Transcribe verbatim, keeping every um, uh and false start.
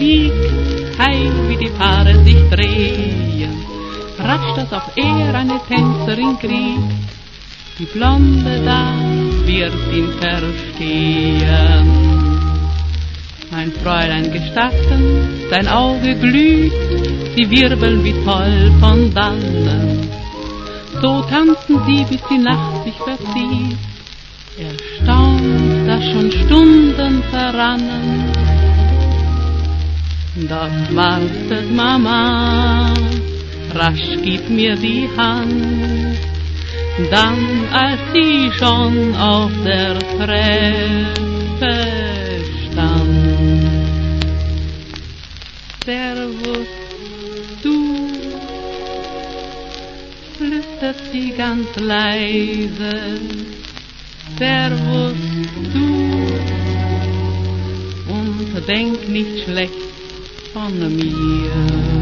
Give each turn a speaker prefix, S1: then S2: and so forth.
S1: Musik, heil wie die Paare sich drehen, rasch, dass auch er eine Tänzerin kriegt. Die Blonde da wird ihn verstehen. Mein Fräulein gestatten, dein Auge glüht, sie wirbeln wie toll von dannen. So tanzen sie, bis die Nacht sich verzieht. Erstaunt, dass schon Stunden verrannen. Dort wartet Mama, rasch gibt mir die Hand. Dann, als sie schon auf der Treppe stand. Servus, du, flüstert sie ganz leise. Servus, du, und denk nicht schlecht von mir.